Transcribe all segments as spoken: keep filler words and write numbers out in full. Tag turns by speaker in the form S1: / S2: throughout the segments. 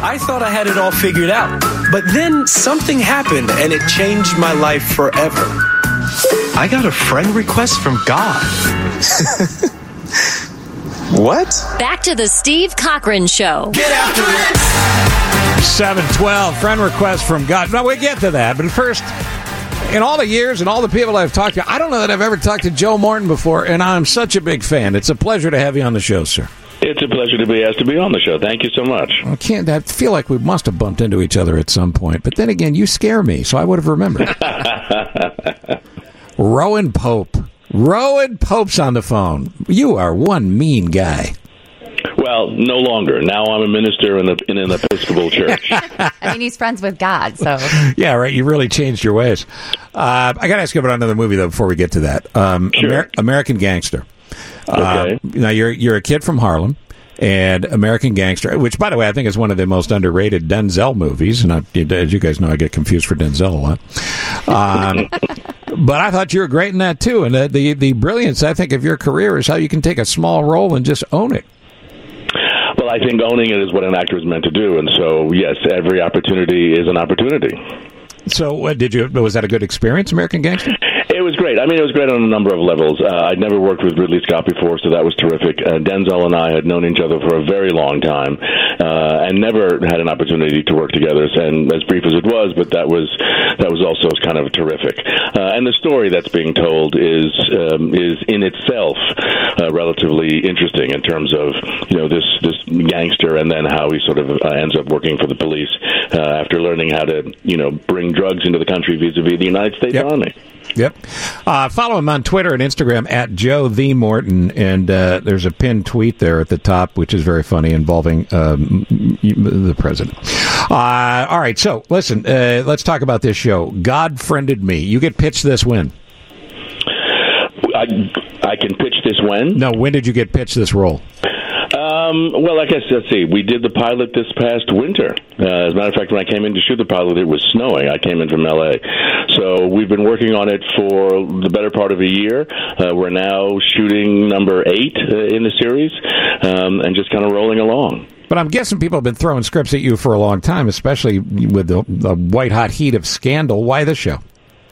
S1: I thought I had it all figured out. But then something happened and it changed my life forever. I got a friend request from God. What?
S2: Back to the Steve Cochran Show.
S1: Get after it.
S3: seven twelve, friend request from God. No, we'll get to that. But first, in all the years and all the people I've talked to, I don't know that I've ever talked to Joe Morton before, and I'm such a big fan. It's a pleasure to have you on the show, sir.
S4: It's a pleasure to be asked to be on the show. Thank you so much.
S3: I can't. I feel like we must have bumped into each other at some point. But then again, you scare me, so I would have remembered. Rowan Pope. Rowan Pope's on the phone. You are one mean guy.
S4: Well, no longer. Now I'm a minister in, a, in an Episcopal church.
S5: I mean, he's friends with God, so.
S3: Yeah, right. You really changed your ways. Uh, I got to ask you about another movie, though, before we get to that. Um,
S4: Sure.
S3: Amer- American Gangster.
S4: Okay.
S3: Uh, now, you're you're a kid from Harlem, and American Gangster, which, by the way, I think is one of the most underrated Denzel movies. And I, as you guys know, I get confused for Denzel a lot. Um, but I thought you were great in that, too. And the, the, the brilliance, I think, of your career is how you can take a small role and just own it.
S4: Well, I think owning it is what an actor is meant to do. And so, yes, every opportunity is an opportunity.
S3: So, uh, did you? Was that a good experience, American Gangster?
S4: It was great. I mean, it was great on a number of levels. Uh, I'd never worked with Ridley Scott before, so that was terrific. Uh, Denzel and I had known each other for a very long time uh, and never had an opportunity to work together. And as brief as it was, but that was that was also kind of terrific. Uh, and the story that's being told is um, is in itself uh, relatively interesting in terms of you know this this gangster and then how he sort of uh, ends up working for the police uh, after learning how to you know bring drugs into the country vis-a-vis the United States
S3: Yep.
S4: Army.
S3: Yep. Uh, follow him on Twitter and Instagram at Joe the Morton, and uh, there's a pinned tweet there at the top, which is very funny, involving um, the president. Uh, all right, so listen, uh, let's talk about this show. God Friended Me. You get pitched this when?
S4: I, I can pitch this when?
S3: No, when did you get pitched this role?
S4: Um, well, I guess, let's see. We did the pilot this past winter. Uh, as a matter of fact, when I came in to shoot the pilot, it was snowing. I came in from L A So we've been working on it for the better part of a year. Uh, we're now shooting number eight uh, in the series um, and just kind of rolling along.
S3: But I'm guessing people have been throwing scripts at you for a long time, especially with the, the white-hot heat of Scandal. Why this show?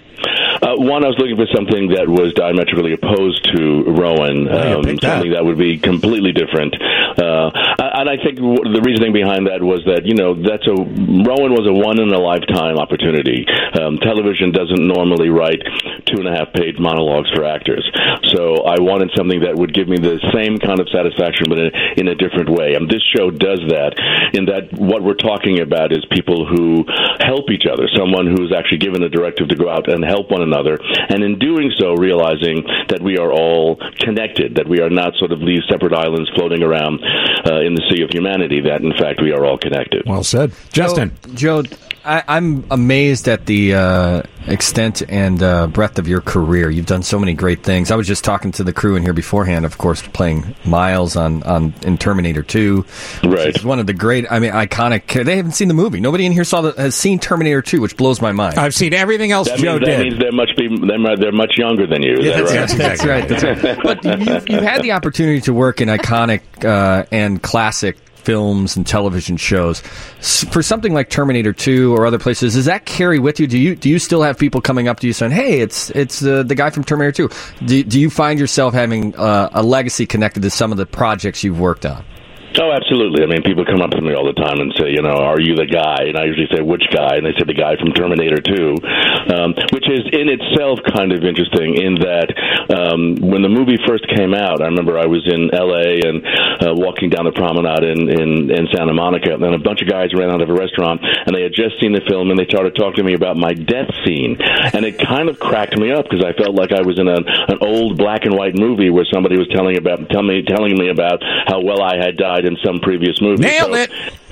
S4: Uh, one, I was looking for something that was diametrically opposed to Rowan,
S3: Oh,
S4: um, something that would be completely different. Uh, and I think w- the reasoning behind that was that, you know, that's a Rowan was a one-in-a-lifetime opportunity. Um, television doesn't normally write two-and-a-half-page monologues for actors. So I wanted something that would give me the same kind of satisfaction, but in, in a different way. And this show does that, in that what we're talking about is people who help each other, someone who's actually given a directive to go out and help one another, and in doing so, realizing that we are all connected, that we are not sort of these separate islands floating around uh, in the sea of humanity, that, in fact, we are all connected.
S3: Well said. Justin.
S6: Joe, Joe I, I'm amazed at the uh, extent and uh, breadth of your career. You've done so many great things. I was just talking to the crew in here beforehand, of course, playing Miles on, on in Terminator two.
S4: Right.
S6: It's one of the great, I mean, iconic. They haven't seen the movie. Nobody in here saw the, has seen Terminator two, which blows my mind.
S3: I've seen everything else
S4: That
S3: Joe
S4: means,
S3: did.
S4: that means they must be they're, they're much younger than you. Is
S6: Yeah,
S4: that
S6: that's,
S4: right?
S6: that's right. That's right. But you've, you've had the opportunity to work in iconic uh, and classic films and television shows. S- For something like Terminator two or other places, does that carry with you? Do you do you still have people coming up to you saying, "Hey, it's it's uh, the guy from Terminator two"? Do, do you find yourself having uh, a legacy connected to some of the projects you've worked on?
S4: Oh, absolutely. I mean, people come up to me all the time and say, you know, are you the guy? And I usually say, which guy? And they say, the guy from Terminator two, um, which is in itself kind of interesting in that um, when the movie first came out, I remember I was in L A and uh, walking down the promenade in, in, in Santa Monica, and a bunch of guys ran out of a restaurant, and they had just seen the film, and they started talking to me about my death scene. And it kind of cracked me up because I felt like I was in a, an old black and white movie where somebody was telling about tell me, telling me about how well I had died in some previous movie.
S3: Nailed
S4: so,
S3: it.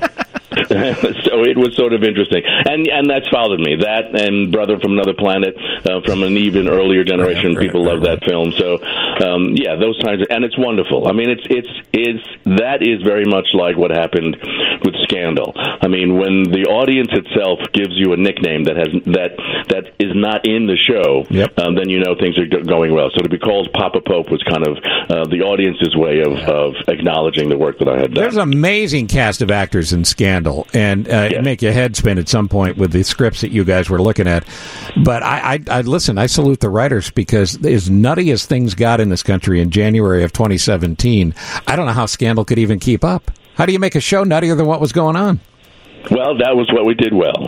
S4: so it was sort of interesting, and and that's followed me. That and Brother from Another Planet uh, from an even earlier generation.
S3: Right, right,
S4: people
S3: right,
S4: love
S3: right.
S4: that film. So um, yeah, those kinds of, and it's wonderful. I mean, it's it's it's that is very much like what happened with Scandal. I mean, when the audience itself gives you a nickname that has that that is not in the show,
S3: Yep.
S4: um, then you know things are go- going well. So to be called Papa Pope was kind of uh, the audience's way of, of acknowledging the work that I had done.
S3: There's an amazing cast of actors in Scandal. incredible and uh,
S4: Yeah.
S3: make your head spin at some point with the scripts that you guys were looking at. But I, I, I listen, I salute the writers, because as nutty as things got in this country in January of twenty seventeen, I don't know how Scandal could even keep up. How do you make a show nuttier than what was going on?
S4: Well, that was what we did well.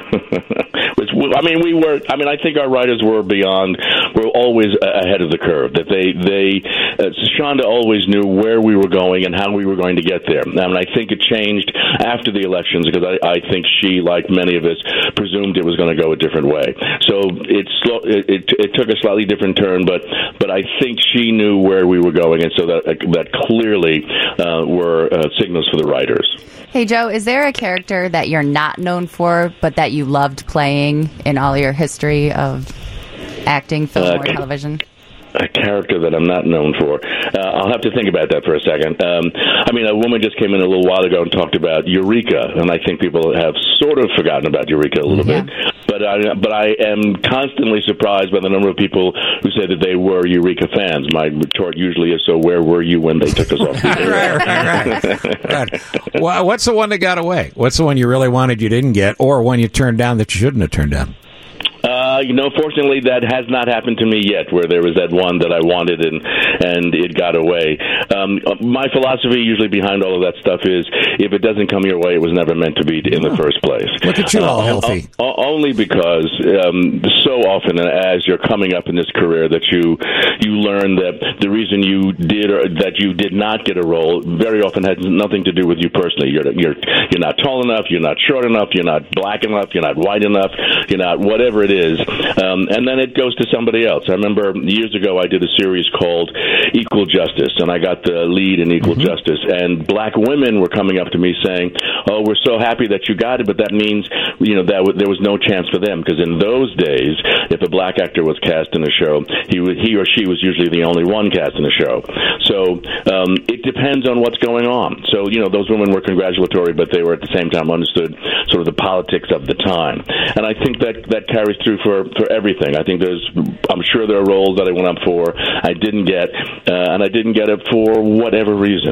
S4: Which, I mean, we were. I mean, I think our writers were beyond. Were always ahead of the curve. That they, they, uh, Shonda always knew where we were going and how we were going to get there. I mean, I think it changed after the elections, because I, I think she, like many of us, presumed it was going to go a different way. So it, slow, it, it it took a slightly different turn, but but I think she knew where we were going, and so that that clearly uh, were uh, signals for the writers.
S5: Hey, Joe, is there a character that you're not known for, but that you loved playing in all your history of acting, film,
S4: Uh,
S5: or television?
S4: A character that I'm not known for. Uh, I'll have to think about that for a second. Um, I mean, a woman just came in a little while ago and talked about Eureka, and I think people have sort of forgotten about Eureka a little
S5: Yeah.
S4: bit. But I, but I am constantly surprised by the number of people who say that they were Eureka fans. My retort usually is, so where were you when they took us off the air?
S3: right, right, right. right. Well, what's the one that got away? What's the one you really wanted you didn't get, or one you turned down that you shouldn't have turned down?
S4: Uh, you know, fortunately, that has not happened to me yet, where there was that one that I wanted and and it got away. Um, my philosophy usually behind all of that stuff is, if it doesn't come your way, it was never meant to be in the first place.
S3: Look at you, all
S4: Uh,
S3: healthy.
S4: o- only because um, so often, as you're coming up in this career, that you you learn that the reason you did or that you did not get a role very often has nothing to do with you personally. You're you're you're not tall enough, you're not short enough, you're not black enough, you're not white enough, you're not whatever it is. Um, and then it goes to somebody else. I remember years ago I did a series called Equal Justice, and I got the lead in Equal
S3: Mm-hmm.
S4: Justice. And black women were coming up to me saying, "Oh, we're so happy that you got it, but that means, you know, that w- there was no chance for them, because in those days, if a black actor was cast in a show, he was, he or she was usually the only one cast in a show." So um, it depends on what's going on. So, you know, those women were congratulatory, but they were at the same time understood sort of the politics of the time. And I think that that carries through for, for everything. I think there's, I'm sure there are roles that I went up for, I didn't get, uh, and I didn't get it for whatever reason.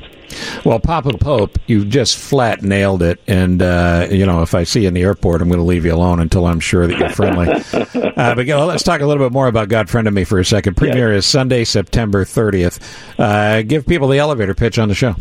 S3: Well, Papa Pope, you just flat nailed it. And, uh, you know, if I see you in the airport, I'm going to leave you alone until I'm sure that you're friendly. uh, but you know, let's talk a little bit more about God Friended Me for a second. Premiere
S4: Yeah.
S3: is Sunday, September thirtieth. Uh, give people the elevator pitch on the show.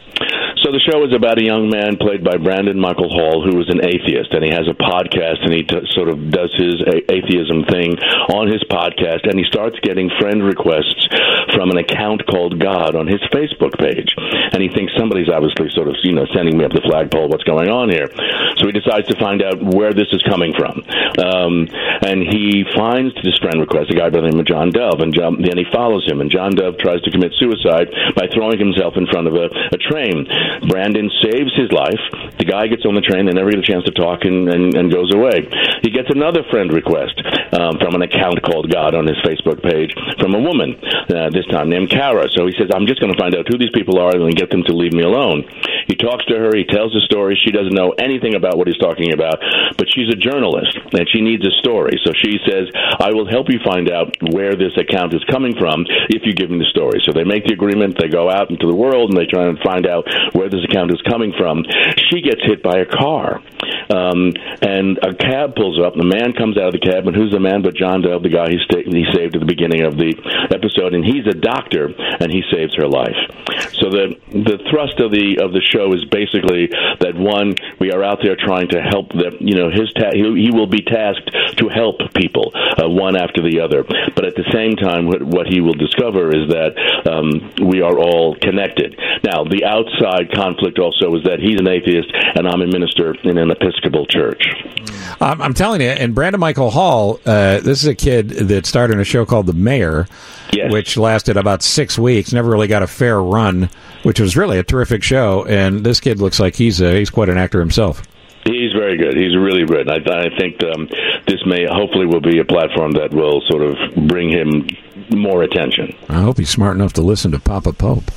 S4: So the show is about a young man played by Brandon Michael Hall, who is an atheist, and he has a podcast, and he t- sort of does his a- atheism thing on his podcast, and he starts getting friend requests from an account called God on his Facebook page. And he thinks somebody's obviously sort of, you know, sending me up the flagpole, what's going on here? So he decides to find out where this is coming from. Um, and he finds this friend request, a guy by the name of John Dove, and John, then he follows him, and John Dove tries to commit suicide by throwing himself in front of a, a train. Brandon saves his life. The guy gets on the train. They never get a chance to talk and, and, and goes away. He gets another friend request um, from an account called God on his Facebook page from a woman, uh, this time named Kara. So he says, I'm just going to find out who these people are and get them to leave me alone. He talks to her. He tells the story. She doesn't know anything about what he's talking about, but she's a journalist, and she needs a story. So she says, I will help you find out where this account is coming from if you give me the story. So they make the agreement. They go out into the world, and they try and find out where this account is coming from. She gets hit by a car, um, and a cab pulls up. The man comes out of the cab, and who's the man but John Dove, the guy he, sta- he saved at the beginning of the episode, and he's a doctor, and he saves her life. So the the thrust of the of the show is basically that, one, we are out there trying to help them. You know, his ta- he, he will be tasked to help people, uh, one after the other. But at the same time, what, what he will discover is that um, we are all connected. Now, the outside conflict also is that he's an atheist and I'm a minister in an Episcopal church.
S3: Um, I'm telling you, and Brandon Michael Hall, uh, this is a kid that starred in a show called The Mayor,
S4: Yes.
S3: which lasted about six weeks, never really got a fair run, which was really a terrific show. And this kid looks like he's a, he's quite an actor himself.
S4: He's very good. He's really good. I, I think um, this may hopefully will be a platform that will sort of bring him more attention.
S3: I hope he's smart enough to listen to Papa Pope.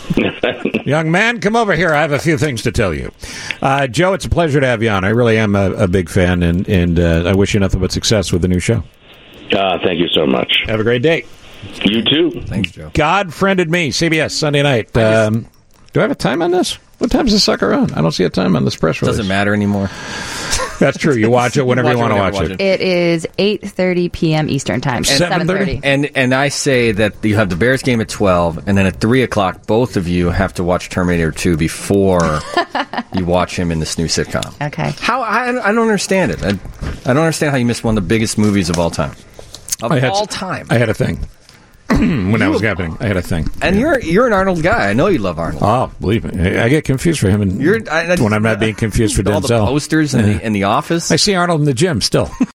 S3: Young man, come over here. I have a few things to tell you. Uh, Joe, it's a pleasure to have you on. I really am a, a big fan, and, and uh, I wish you nothing but success with the new show.
S4: Uh, thank you so much.
S3: Have a great day.
S4: You too.
S6: Thanks, Joe.
S3: God Friended Me, C B S, Sunday night. Um, do I have a time on this? What time's the sucker on? I don't see a time on this press release.
S6: Doesn't matter anymore.
S3: That's true. You watch it whenever
S6: Watch
S3: you
S6: it
S3: want to
S6: whenever
S3: watch
S6: watch
S3: it.
S5: It is eight thirty p.m. Eastern Time.
S3: And
S5: seven thirty.
S6: And and I say that you have the Bears game at twelve, and then at three o'clock, both of you have to watch Terminator two before you watch him in this new sitcom.
S5: Okay.
S6: How I, I don't understand it. I, I don't understand how you missed one of the biggest movies of all time. Of
S3: I had,
S6: all time.
S3: I had a thing. When that was happening, I had a thing.
S6: And
S3: Yeah.
S6: you're you're an Arnold guy. I know you love Arnold.
S3: Oh, believe me. I I get confused for him and
S6: You're I, I,
S3: when I'm not being confused for
S6: all
S3: Denzel.
S6: the posters in the in the office.
S3: I see Arnold in the gym still.